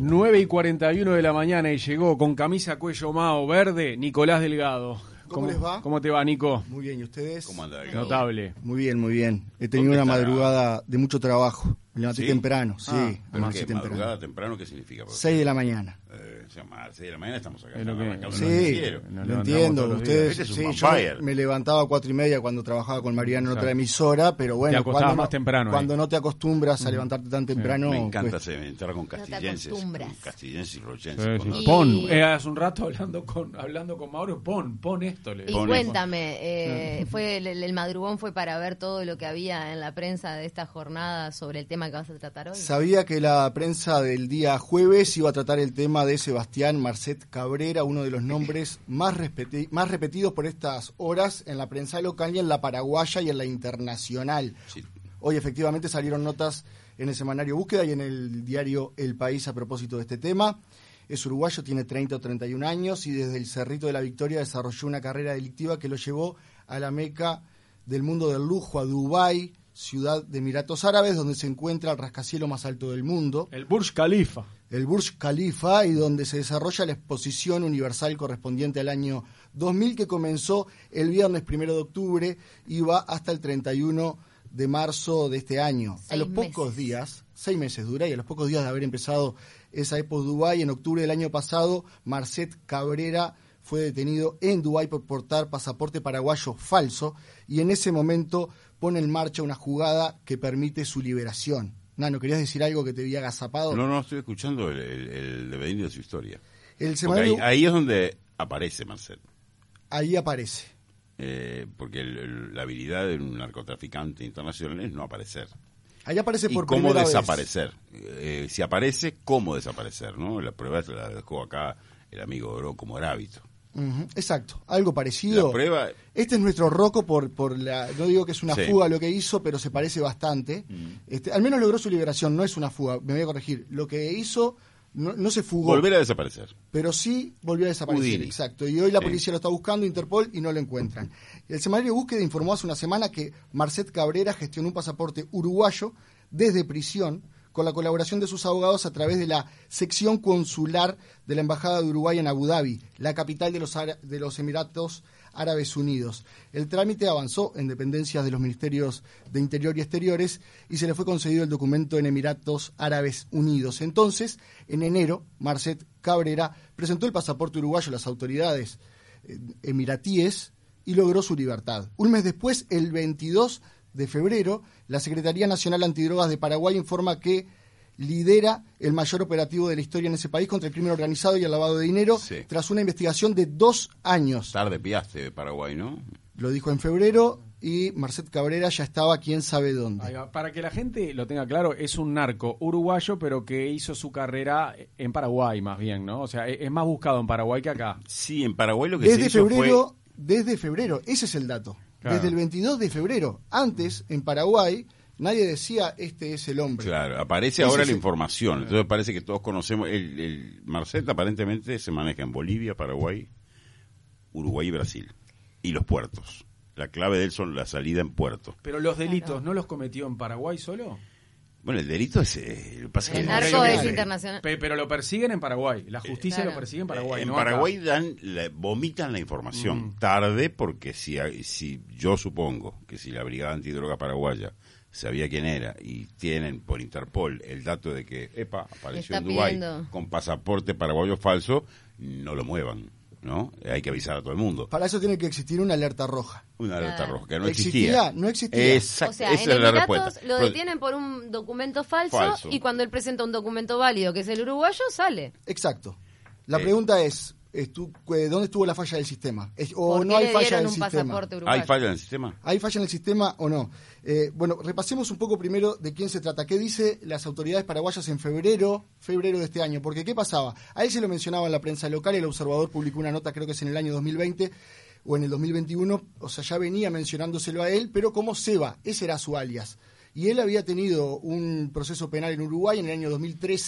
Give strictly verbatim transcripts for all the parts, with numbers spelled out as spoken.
nueve y cuarenta y uno de la mañana y llegó con camisa cuello mao verde Nicolás Delgado. ¿Cómo, ¿Cómo les va? ¿Cómo te va, Nico? Muy bien, ¿y ustedes? ¿Cómo anda? Notable. Muy bien, muy bien. He tenido una madrugada de mucho trabajo. Me levanté ¿Sí? temprano, sí. Ah, me ¿Pero levanté qué? temprano. ¿Madrugada temprano qué significa? seis de la mañana. Eh, o sea, más, seis de la mañana estamos acá. Es lo que- acá Sí, Nos lo levantamos entiendo. todos los Ustedes, días. Este sí, es un yo vampire. me, me levantaba a cuatro y media cuando trabajaba con Mariano en otra Exacto. emisora, pero bueno, Te acostabas cuando, más no, temprano, cuando eh. no te acostumbras a levantarte tan temprano. Me encanta pues, se- entrar con castillenses. acostumbras. Con castillenses y Sí, rochenses. sí. con- Y- Pon, eh, hace un rato hablando con hablando con Mauro, pon, pon esto. Le Y digo. Pon- cuéntame, eh, fue el, el madrugón fue para ver todo lo que había en la prensa de esta jornada sobre el tema que vas a tratar hoy. Sabía que la prensa del día jueves iba a tratar el tema de Sebastián Marcet Cabrera, uno de los nombres más, respeti- más repetidos por estas horas en la prensa local y en la paraguaya y en la internacional. Sí. Hoy efectivamente salieron notas en el semanario Búsqueda y en el diario El País a propósito de este tema. Es uruguayo, tiene treinta o treinta y un años y desde el Cerrito de la Victoria desarrolló una carrera delictiva que lo llevó a la meca del mundo del lujo, a Dubái, ciudad de Emiratos Árabes, donde se encuentra el rascacielos más alto del mundo, El Burj Khalifa. el Burj Khalifa, y donde se desarrolla la exposición universal correspondiente al año dos mil, que comenzó el viernes primero de octubre y va hasta el treinta y uno de marzo de este año. Seis a los meses. pocos días, seis meses dura, y a los pocos días de haber empezado esa Expo Dubái, en octubre del año pasado, Marcet Cabrera fue detenido en Dubái por portar pasaporte paraguayo falso, y en ese momento pone en marcha una jugada que permite su liberación. Nano, ¿querías decir algo que te había agazapado? No, no, estoy escuchando el, el, el devenir de su historia. El Porque semanario, ahí, ahí es donde aparece Marcel. ahí aparece. Eh, porque el- el- la habilidad de un narcotraficante internacional es no aparecer. Ahí aparece ¿Y por cómo primera vez. desaparecer? Eh, si aparece, ¿cómo desaparecer? ¿No? La prueba se la dejó acá el amigo Oro como era hábito. Ujú, exacto, algo parecido. La prueba... Este es nuestro Rocco por, por la... No digo que es una Sí. fuga lo que hizo, pero se parece bastante. Este, al menos logró su liberación, no es una fuga, me voy a corregir. Lo que hizo no, no se fugó, Volver a desaparecer. pero sí volvió a desaparecer. Houdini. Exacto, y hoy la Sí. policía lo está buscando, Interpol, y no lo encuentran. El semanario Búsqueda informó hace una semana que Marcet Cabrera gestionó un pasaporte uruguayo desde prisión, con la colaboración de sus abogados a través de la sección consular de la Embajada de Uruguay en Abu Dhabi, la capital de los, Ara- de los Emiratos Árabes Unidos. El trámite avanzó en dependencias de los Ministerios de Interior y Exteriores y se le fue concedido el documento en Emiratos Árabes Unidos. Entonces, en enero, Marcet Cabrera presentó el pasaporte uruguayo a las autoridades eh, emiratíes y logró su libertad. Un mes después, el veintidós de febrero, la Secretaría Nacional Antidrogas de Paraguay informa que lidera el mayor operativo de la historia en ese país contra el crimen organizado y el lavado de dinero, Sí. tras una investigación de dos años. Tarde piaste de Paraguay, ¿no? Lo dijo en febrero y Marcet Cabrera ya estaba quién sabe Ahí dónde. va. Para que la gente lo tenga claro, es un narco uruguayo, pero que hizo su carrera en Paraguay más bien, ¿no? O sea, es es más buscado en Paraguay que acá. Sí, en Paraguay lo que se Desde hizo febrero, desde febrero, ese es el dato. Claro. Desde el veintidós de febrero. Antes, en Paraguay, nadie decía este es el fue... hombre. Claro, aparece Ese ahora es la el- información. Entonces parece que todos conocemos... El, el Marcet aparentemente se maneja en Bolivia, Paraguay, Uruguay y Brasil. Y los puertos. La clave de él son la salida en puertos. Pero los delitos, Claro. ¿no los cometió en Paraguay solo? Bueno, el delito es... eh, lo que pasa es El que narco no sé, es eh, internacional. Pe- pero lo persiguen en Paraguay. La justicia Claro. lo persigue en Paraguay. En no acá. Paraguay dan la- vomitan la información Mm. tarde porque si, hay- si yo supongo que si la Brigada Antidroga Paraguaya sabía quién era y tienen por Interpol el dato de que epa apareció Está en Dubái pidiendo. con pasaporte paraguayo falso, no lo muevan, ¿no? Hay que avisar a todo el mundo. Para eso tiene que existir una alerta roja. Una alerta Claro. roja que no ¿Existía? existía. No existía. Exacto, O sea, esa en es la Emiratos respuesta. lo Pero- detienen por un documento falso, Falso. y cuando él presenta un documento válido, que es el uruguayo, sale. Exacto. La Eh. pregunta es, estu- eh, ¿dónde estuvo la falla del sistema? Es- ¿O ¿Por no qué hay le falla dieron del un sistema? pasaporte uruguayo? ¿Hay falla en el sistema? ¿Hay falla en el sistema o no? Eh, bueno, repasemos un poco primero de quién se trata. ¿Qué dice las autoridades paraguayas en febrero, febrero de este año? Porque ¿qué pasaba? A él se lo mencionaba en la prensa local, el Observador publicó una nota, creo que es en el año dos mil veinte o en el dos mil veintiuno, o sea, ya venía mencionándoselo a él, pero como Seba, ese era su alias. Y él había tenido un proceso penal en Uruguay en el año dos mil trece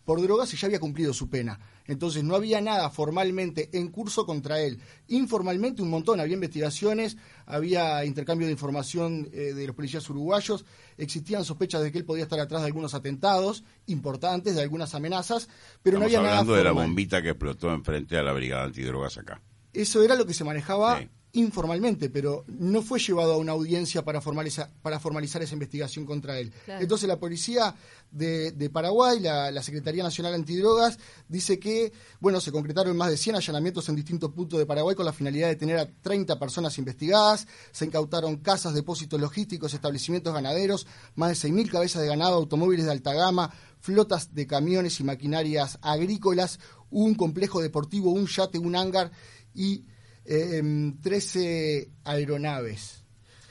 por drogas y ya había cumplido su pena. Entonces no había nada formalmente en curso contra él. Informalmente un montón, había investigaciones, había intercambio de información eh, de los policías uruguayos, existían sospechas de que él podía estar atrás de algunos atentados importantes, de algunas amenazas, pero Estamos no había nada hablando de la formal. bombita que explotó enfrente a la brigada antidrogas acá. Eso era lo que se manejaba Sí. informalmente, pero no fue llevado a una audiencia para formalizar, para formalizar esa investigación contra él. Claro. Entonces la policía de, de Paraguay, la, la Secretaría Nacional Antidrogas, dice que, bueno, se concretaron más de cien allanamientos en distintos puntos de Paraguay con la finalidad de tener a treinta personas investigadas, se incautaron casas, depósitos logísticos, establecimientos ganaderos, más de seis mil cabezas de ganado, automóviles de alta gama, flotas de camiones y maquinarias agrícolas, un complejo deportivo, un yate, un hangar y Eh, trece aeronaves.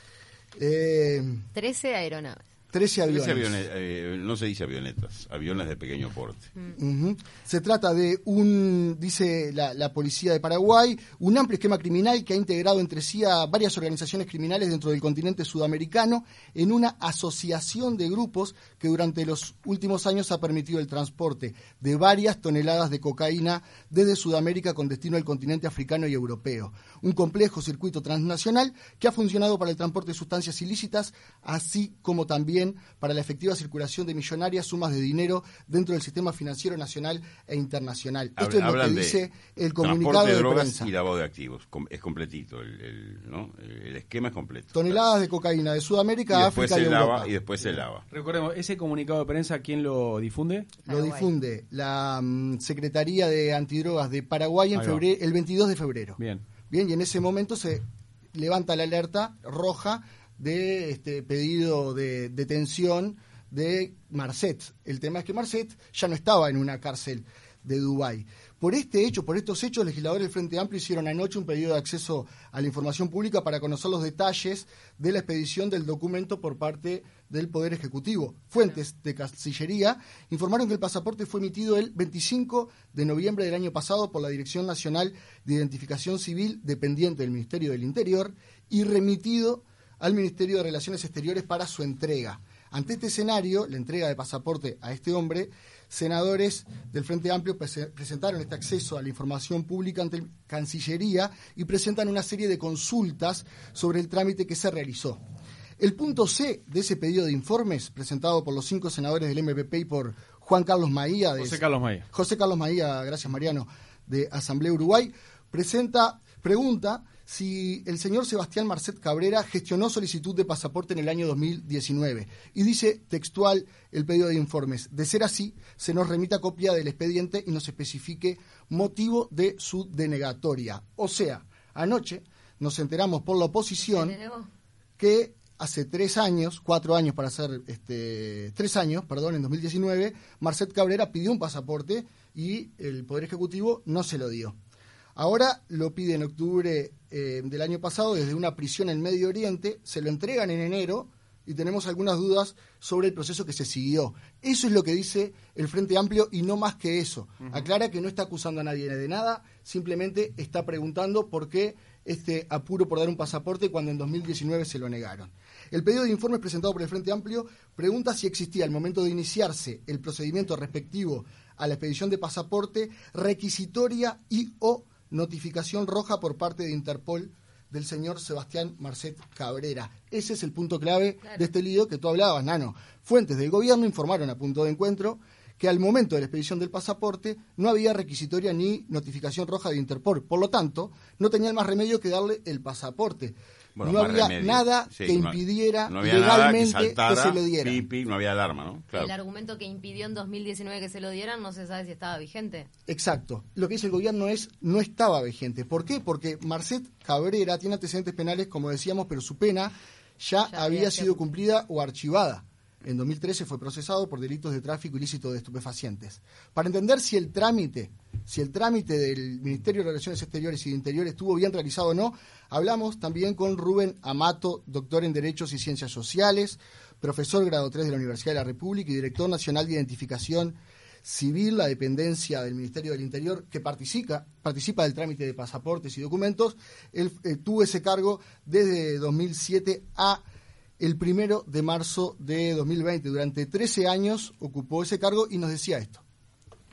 Eh, trece aeronaves. trece aviones. Ese aviones, eh, no se dice avionetas, aviones de pequeño porte. Uh-huh. Se trata de un, dice la, la policía de Paraguay, un amplio esquema criminal que ha integrado entre sí a varias organizaciones criminales dentro del continente sudamericano en una asociación de grupos que durante los últimos años ha permitido el transporte de varias toneladas de cocaína desde Sudamérica con destino al continente africano y europeo. Un complejo circuito transnacional que ha funcionado para el transporte de sustancias ilícitas, así como también para la efectiva circulación de millonarias sumas de dinero dentro del sistema financiero nacional e internacional. Esto es lo que dice el comunicado de de drogas prensa. Y lavado de activos, com- es completito, el, el, ¿no? el esquema es completo. Toneladas de cocaína de Sudamérica, y después África y se lava Europa. y después se lava. Recordemos, ese comunicado de prensa, ¿quién lo difunde? Lo Paraguay. difunde la mm, Secretaría de Antidrogas de Paraguay en Ahí va. febrero, el veintidós de febrero. Bien. Bien, y en ese momento se levanta la alerta roja de este pedido de detención de Marcet. El tema es que Marcet ya no estaba en una cárcel de Dubái. Por este hecho, por estos hechos, legisladores del Frente Amplio hicieron anoche un pedido de acceso a la información pública para conocer los detalles de la expedición del documento por parte del Poder Ejecutivo. Fuentes de Cancillería informaron que el pasaporte fue emitido el veinticinco de noviembre del año pasado por la Dirección Nacional de Identificación Civil, dependiente del Ministerio del Interior, y remitido al Ministerio de Relaciones Exteriores para su entrega. Ante este escenario, la entrega de pasaporte a este hombre, senadores del Frente Amplio prese- presentaron este acceso a la información pública ante Cancillería y presentan una serie de consultas sobre el trámite que se realizó. El punto C de ese pedido de informes, presentado por los cinco senadores del M P P y por Juan Carlos Maía, de José Carlos Maía. José Carlos Maía, gracias Mariano, de Asamblea Uruguay, presenta, pregunta si el señor Sebastián Marcet Cabrera gestionó solicitud de pasaporte en el año dos mil diecinueve. Y dice textual el pedido de informes. De ser así, se nos remita copia del expediente y nos especifique motivo de su denegatoria. O sea, anoche nos enteramos por la oposición ¿Tenemos? que hace tres años, cuatro años para ser, este, tres años, perdón, en dos mil diecinueve, Marcet Cabrera pidió un pasaporte y el Poder Ejecutivo no se lo dio. Ahora lo pide en octubre eh, del año pasado desde una prisión en Medio Oriente, se lo entregan en enero y tenemos algunas dudas sobre el proceso que se siguió. Eso es lo que dice el Frente Amplio y no más que eso. Uh-huh. Aclara que no está acusando a nadie de nada, simplemente está preguntando por qué este apuro por dar un pasaporte cuando en dos mil diecinueve se lo negaron. El pedido de informes presentado por el Frente Amplio pregunta si existía al momento de iniciarse el procedimiento respectivo a la expedición de pasaporte requisitoria y o notificación roja por parte de Interpol del señor Sebastián Marcet Cabrera. Ese es el punto clave claro. de este lío que tú hablabas, Nano. Fuentes del gobierno informaron a punto de encuentro que al momento de la expedición del pasaporte no había requisitoria ni notificación roja de Interpol. Por lo tanto, no tenían más remedio que darle el pasaporte. Bueno, no había remedio. nada sí, que impidiera no, no había legalmente nada que, saltara, que se lo diera. Pipi, no había alarma, ¿no? Claro. El argumento que impidió en dos mil diecinueve que se lo dieran no se sabe si estaba vigente. Exacto. Lo que dice el gobierno es no estaba vigente. ¿Por qué? Porque Marcet Cabrera tiene antecedentes penales, como decíamos, pero su pena ya, ya había sido cumplida o archivada. En dos mil trece fue procesado por delitos de tráfico ilícito de estupefacientes. Para entender si el trámite, si el trámite del Ministerio de Relaciones Exteriores y de Interior estuvo bien realizado o no, hablamos también con Rubén Amato, doctor en Derechos y Ciencias Sociales, profesor grado tres de la Universidad de la República y director nacional de Identificación Civil, la dependencia del Ministerio del Interior, que participa, participa del trámite de pasaportes y documentos. Él eh, tuvo ese cargo desde dos mil siete a el primero de marzo de dos mil veinte. Durante trece años ocupó ese cargo y nos decía esto.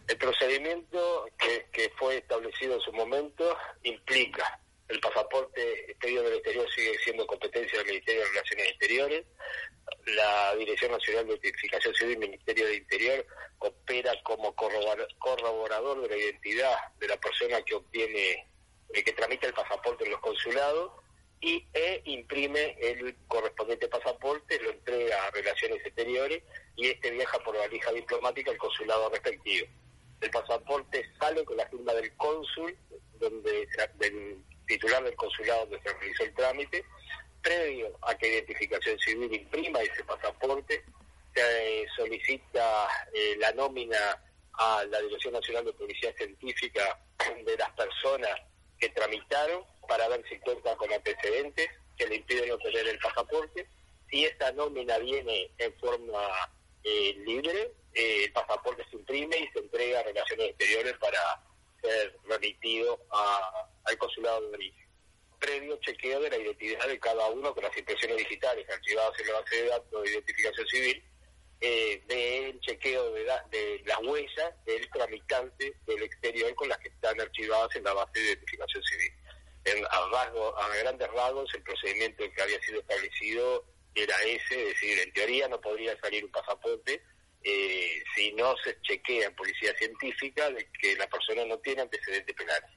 El procedimiento que, que fue establecido en su momento implica el pasaporte expedido del exterior sigue siendo competencia del Ministerio de Relaciones Exteriores. La Dirección Nacional de Identificación Civil, Ministerio de Interior, opera como corroborador de la identidad de la persona que obtiene, eh, que tramita el pasaporte en los consulados y e imprime el correspondiente pasaporte, lo entrega a Relaciones Exteriores y este viaja por valija diplomática al consulado respectivo. El pasaporte sale con la firma del cónsul, donde del titular del consulado donde se realizó el trámite, previo a que Identificación Civil imprima ese pasaporte, se eh, solicita eh, la nómina a la Dirección Nacional de Policía Científica de las personas que tramitaron para ver si cuentan con antecedentes que le impiden obtener el pasaporte. Si esta nómina viene en forma eh, libre, eh, el pasaporte se imprime y se entrega a Relaciones Exteriores para ser remitido a, al consulado de origen, previo chequeo de la identidad de cada uno con las impresiones digitales archivadas en la base de datos de identificación civil, eh, del chequeo de, da, de las huellas del tramitante del exterior con las que están archivadas en la base de identificación civil. En, a, rasgo, a grandes rasgos, el procedimiento que había sido establecido era ese, es decir, en teoría no podría salir un pasaporte eh, si no se chequea en policía científica de que la persona no tiene antecedentes penales.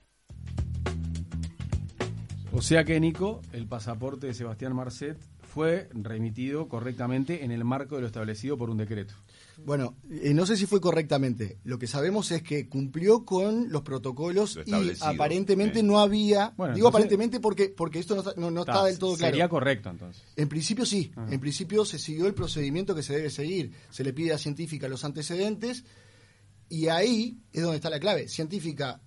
O sea que, Nico, el pasaporte de Sebastián Marcet fue remitido correctamente en el marco de lo establecido por un decreto. Bueno, eh, no sé si fue correctamente. Lo que sabemos es que cumplió con los protocolos y aparentemente eh. no había... Bueno, digo entonces, aparentemente porque porque esto no, no, no está, está del todo claro. Sería correcto, entonces. En principio sí. Ajá. En principio se siguió el procedimiento que se debe seguir. Se le pide a Científica los antecedentes y ahí es donde está la clave. Científica,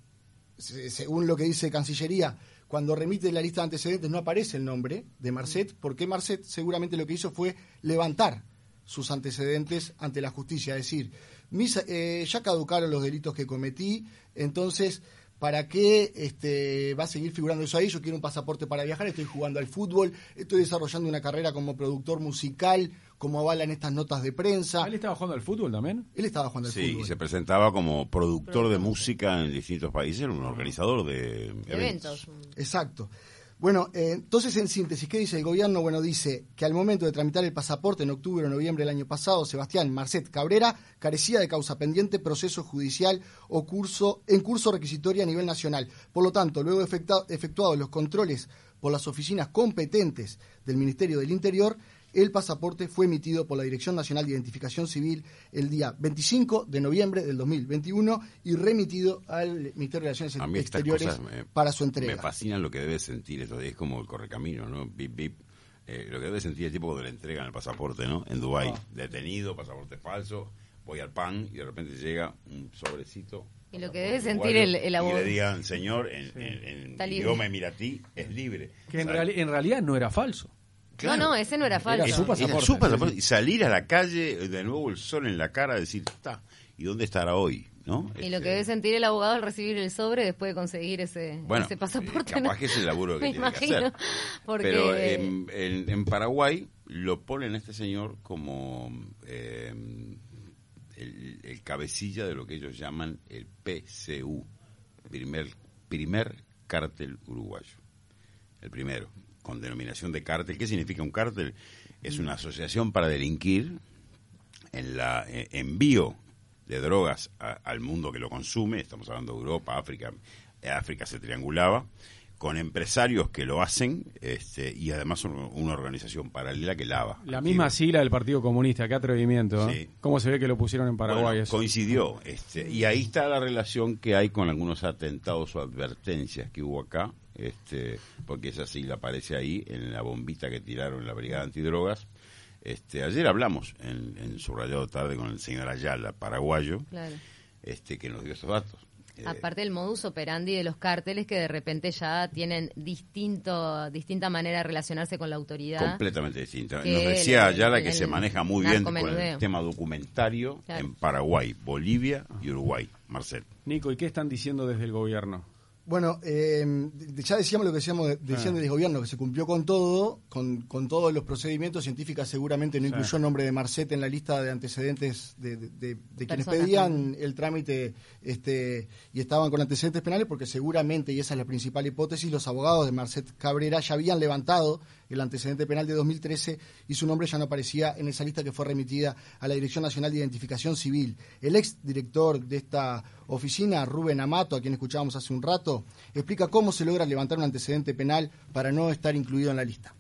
según lo que dice Cancillería, cuando remite la lista de antecedentes no aparece el nombre de Marcet, porque Marcet seguramente lo que hizo fue levantar sus antecedentes ante la justicia, es decir, mis, eh, ya caducaron los delitos que cometí, entonces, ¿para qué este, va a seguir figurando eso ahí? Yo quiero un pasaporte para viajar, estoy jugando al fútbol, estoy desarrollando una carrera como productor musical, como avalan estas notas de prensa. ¿Él estaba jugando al fútbol también? Él estaba jugando al sí, fútbol. Sí, se presentaba como productor de música en distintos países, un organizador de eventos. eventos. Exacto. Bueno, eh, entonces en síntesis, ¿qué dice el gobierno? Bueno, dice que al momento de tramitar el pasaporte en octubre o noviembre del año pasado, Sebastián Marcet Cabrera carecía de causa pendiente, proceso judicial o curso en curso requisitorio a nivel nacional. Por lo tanto, luego de efectuados los controles por las oficinas competentes del Ministerio del Interior, el pasaporte fue emitido por la Dirección Nacional de Identificación Civil el día veinticinco de noviembre del dos mil veintiuno y remitido al Ministerio de Relaciones a mí Exteriores me, para su entrega. Me fascina lo que debe sentir esto, es como el correcamino, ¿no? Bip, bip. Eh, lo que debe sentir el tipo cuando le entregan el pasaporte, ¿no? En Dubái, oh. detenido, pasaporte falso, voy al P A N y de repente llega un sobrecito. Y lo que debe sentir el, el abogado. Y le digan, señor, en, sí. en, en idioma emiratí, es libre. Que en, reali- en realidad no era falso. Claro. No, no, ese no era falso. Era su pasaporte. Era su pasaporte. Y salir a la calle, de nuevo el sol en la cara, decir, está, ¿y dónde estará hoy? ¿No? Y este... lo que debe sentir el abogado al recibir el sobre después de conseguir ese, bueno, ese pasaporte. Eh, capaz ¿no? que es el laburo que Me tiene imagino, que hacer. Porque... Pero en, en, en Paraguay lo ponen a este señor como eh, el, el cabecilla de lo que ellos llaman el P C U, primer, primer cártel uruguayo. El primero, con denominación de cártel. ¿Qué significa un cártel? Es una asociación para delinquir en la eh, envío de drogas a, al mundo que lo consume, estamos hablando de Europa, África, África se triangulaba, con empresarios que lo hacen este, y además una, una organización paralela que lava. La misma sigla del Partido Comunista, qué atrevimiento, ¿eh? Sí. ¿Cómo se ve que lo pusieron en Paraguay? Bueno, eso? Coincidió, este, y ahí está la relación que hay con algunos atentados o advertencias que hubo acá, este, porque esa sigla aparece ahí en la bombita que tiraron en la Brigada Antidrogas. Este, ayer hablamos en, en Subrayado Tarde con el señor Ayala, paraguayo, claro. este, que nos dio estos datos. Aparte del modus operandi de los cárteles que de repente ya tienen distinto distinta manera de relacionarse con la autoridad. Completamente distinta. Nos decía Ayala que se maneja muy bien con el tema documentario claro. en Paraguay, Bolivia y Uruguay. Marcel. Nico, ¿y qué están diciendo desde el gobierno? Bueno, eh, ya decíamos lo que decíamos, decían Ah. del gobierno, que se cumplió con todo, con, con todos los procedimientos científicos. Seguramente no Sí. incluyó el nombre de Marcet en la lista de antecedentes de, de, de- de quienes Personas pedían también. el trámite este, y estaban con antecedentes penales, porque seguramente, y esa es la principal hipótesis, los abogados de Marcet Cabrera ya habían levantado el antecedente penal de dos mil trece y su nombre ya no aparecía en esa lista que fue remitida a la Dirección Nacional de Identificación Civil. El ex director de esta oficina, Rubén Amato, a quien escuchábamos hace un rato, explica cómo se logra levantar un antecedente penal para no estar incluido en la lista.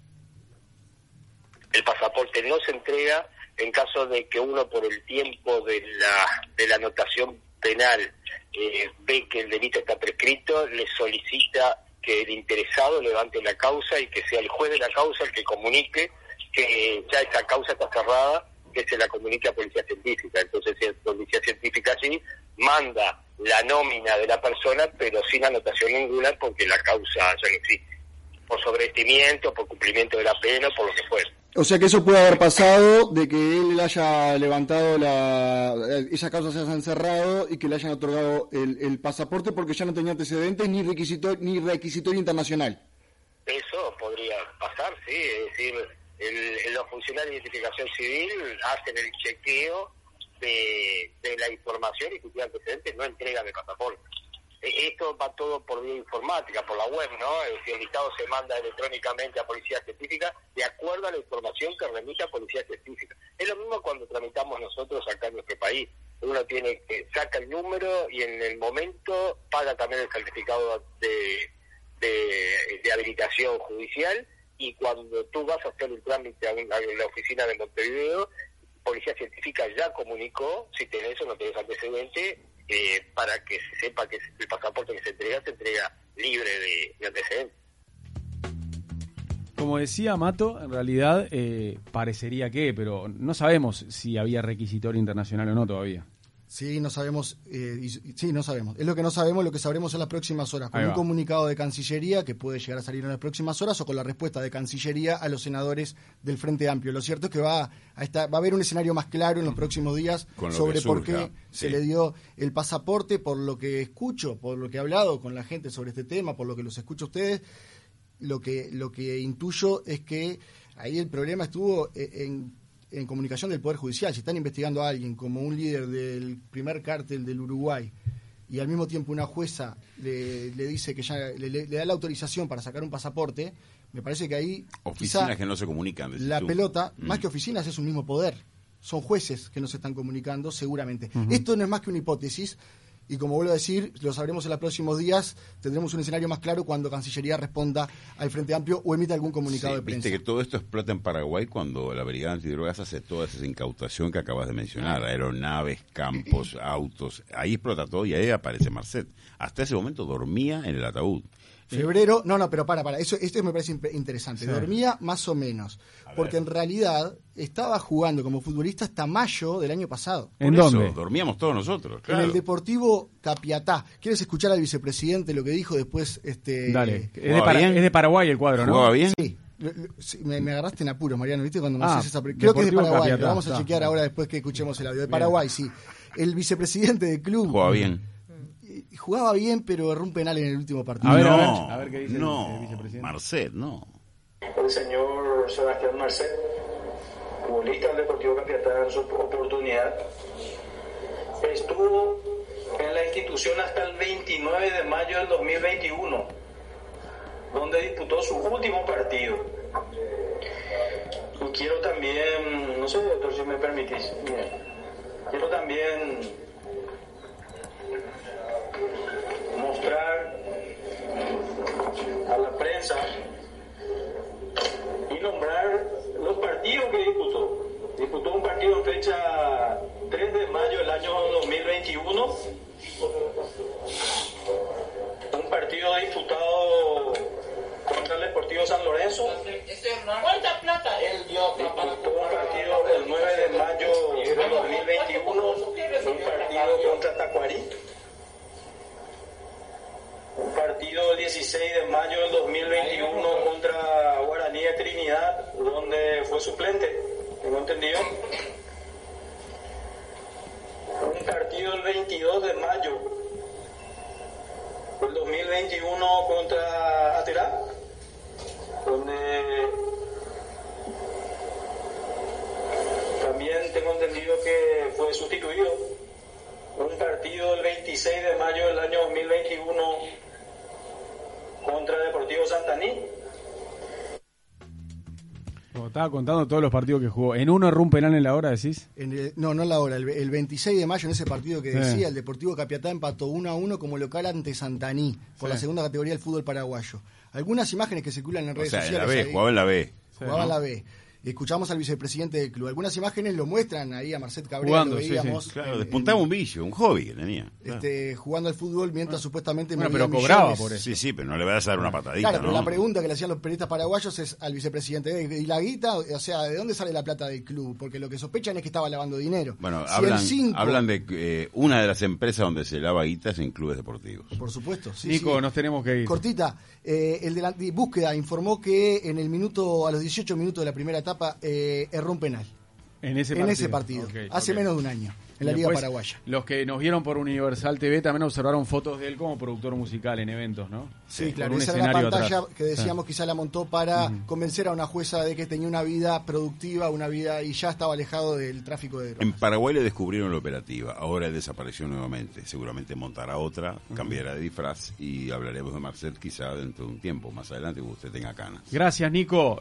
El pasaporte no se entrega en caso de que uno, por el tiempo de la, de la anotación penal, eh, ve que el delito está prescrito, le solicita que el interesado levante la causa y que sea el juez de la causa el que comunique que ya esa causa está cerrada, que se la comunique a Policía Científica. Entonces, si es Policía Científica allí, manda la nómina de la persona, pero sin anotación ninguna, porque la causa ya no existe. Por sobreestimiento, por cumplimiento de la pena, por lo que fuera. O sea que eso puede haber pasado de que él haya levantado la... esas causas se hayan cerrado y que le hayan otorgado el, el pasaporte porque ya no tenía antecedentes ni requisito, ni requisitorio internacional. Eso podría pasar, sí, es decir, el, el- los funcionarios de identificación civil hacen el chequeo de, de la información y si tiene antecedentes no entregan el pasaporte. E- Esto va todo por vía informática, por la web, ¿no? Es decir, el listado se manda electrónicamente a Policía Científica de acuerdo a la información que remite a Policía Científica. Es lo mismo cuando tramitamos nosotros acá en nuestro país. Uno tiene que saca el número y en el momento paga también el certificado de, de, de habilitación judicial, y cuando tú vas a hacer el trámite a, un- a la oficina de Montevideo, Policía Científica ya comunicó si tenés o no tenés antecedente, eh, para que se sepa que el pasaporte que se entrega se entrega libre de, de antecedentes. Como decía Mato, en realidad eh, parecería que, pero no sabemos si había requisitorio internacional o no todavía. Sí, no sabemos, eh, y- y- sí, no sabemos. Es lo que no sabemos, lo que sabremos en las próximas horas, con Ahí un va. comunicado de Cancillería que puede llegar a salir en las próximas horas o con la respuesta de Cancillería a los senadores del Frente Amplio. Lo cierto es que va a, estar, va a haber un escenario más claro en los próximos días Con lo sobre que por surja, qué se sí. le dio el pasaporte, por lo que escucho, por lo que he hablado con la gente sobre este tema, por lo que los escucho a ustedes. Lo que, lo que intuyo es que ahí el problema estuvo en, en comunicación del Poder Judicial. Si están investigando a alguien como un líder del primer cártel del Uruguay y al mismo tiempo una jueza le, le dice que ya le, le- le da la autorización para sacar un pasaporte, me parece que ahí Oficinas quizá que no se comunican. decís la tú. pelota, Mm. más que oficinas, es un mismo poder. Son jueces que nos están comunicando seguramente. Esto no es más que una hipótesis. Y como vuelvo a decir, lo sabremos en los próximos días, tendremos un escenario más claro cuando Cancillería responda al Frente Amplio o emita algún comunicado Sí, de prensa. viste que todo esto explota en Paraguay cuando la Brigada Antidrogas hace toda esa incautación que acabas de mencionar, aeronaves, campos, autos, ahí explota todo y ahí aparece Marcet. Hasta ese momento dormía en el ataúd. Febrero, no, no, pero para, para, eso, esto me parece imp- interesante. Sí. Dormía más o menos, porque en realidad estaba jugando como futbolista hasta mayo del año pasado. ¿En Por eso, dónde? dormíamos todos nosotros, claro. En el Deportivo Capiatá. ¿Quieres escuchar al vicepresidente lo que dijo después? Este, Dale. Es de, ¿Jugaba Para- bien? es de Paraguay el cuadro, ¿no? ¿Jugaba bien? Sí, lo- lo- sí, me, me agarraste en apuros, Mariano, ¿viste? Cuando me Ah, haces esa pre- Creo que es de Deportivo Paraguay, Capiatá, lo vamos a está. chequear ahora después que escuchemos el audio. De Bien. Paraguay, sí. El vicepresidente del club Jugaba bien. eh, jugaba bien, pero erró un penal en el último partido. A ver, no, a ver, a ver qué dice el- no, el vicepresidente. Marcet, no. El señor Sebastián Marcet, futbolista del Deportivo Capiatá en su oportunidad, estuvo en la institución hasta el veintinueve de mayo del dos mil veintiuno, donde disputó su último partido. Y quiero también, no sé, doctor, si me permitís, bien, quiero también mostrar a la prensa y nombrar los partidos que disputó. Disputó un partido en fecha tres de mayo del año dos mil veintiuno, un partido disputado contra el Deportivo San Lorenzo. ¿Cuánta plata él dio para Disputó un partido el nueve de mayo del dos mil veintiuno, un partido contra Tacuarí. Un partido el dieciséis de mayo del dos mil veintiuno contra Guaraní de Trinidad, donde fue suplente, tengo entendido. Un partido el veintidós de mayo fue el dos mil veintiuno contra Aterá, donde también tengo entendido que fue sustituido. Un partido el veintiséis de mayo del año dos mil veintiuno contra Deportivo Santaní. Como estaba contando todos los partidos que jugó. ¿En uno erró un penal en la hora, decís? En el, no, no en la hora. El, el veintiséis de mayo, en ese partido que Sí. decía, el Deportivo Capiatá empató uno a uno como local ante Santaní, por Sí. la segunda categoría del fútbol paraguayo. Algunas imágenes que circulan en O redes sea, en sociales. la B, ahí, jugaba en la B. jugaba en la B. Escuchamos al vicepresidente del club. Algunas imágenes lo muestran ahí a Marcet Cabrera, Jugando, lo sí, veíamos. sí. Claro, en- despuntaba en- un vicio, un hobby que tenía. Claro. este, jugando al fútbol mientras supuestamente Bueno, movía pero cobraba millones. por eso. Sí, sí, pero no le vas a dar una patadita, Claro, pero ¿no? la pregunta que le hacían los periodistas paraguayos es al vicepresidente, ¿y la guita? O sea, ¿de dónde sale la plata del club? Porque lo que sospechan es que estaba lavando dinero. Bueno, Si hablan, el cinco, hablan de eh, una de las empresas donde se lava guitas en clubes deportivos. Por supuesto, sí, Nico, sí. nos tenemos que ir. Cortita, eh, el de la de búsqueda informó que en el minuto, a los dieciocho minutos de la primera etapa, eh, erró un penal. En ese En partido. ese partido, Ok, hace ok. menos de un año, en la Y Liga después, Paraguaya. Los que nos vieron por Universal T V también observaron fotos de él como productor musical en eventos, ¿no? Sí, Con claro, un esa era la escenario pantalla atrás. que decíamos Ah. quizá la montó para convencer a una jueza de que tenía una vida productiva, una vida y ya estaba alejado del tráfico de drogas. En Paraguay le descubrieron la operativa, ahora él desapareció nuevamente. Seguramente montará otra, cambiará de disfraz y hablaremos de Marcet quizá dentro de un tiempo, más adelante, que usted tenga canas. Gracias, Nico.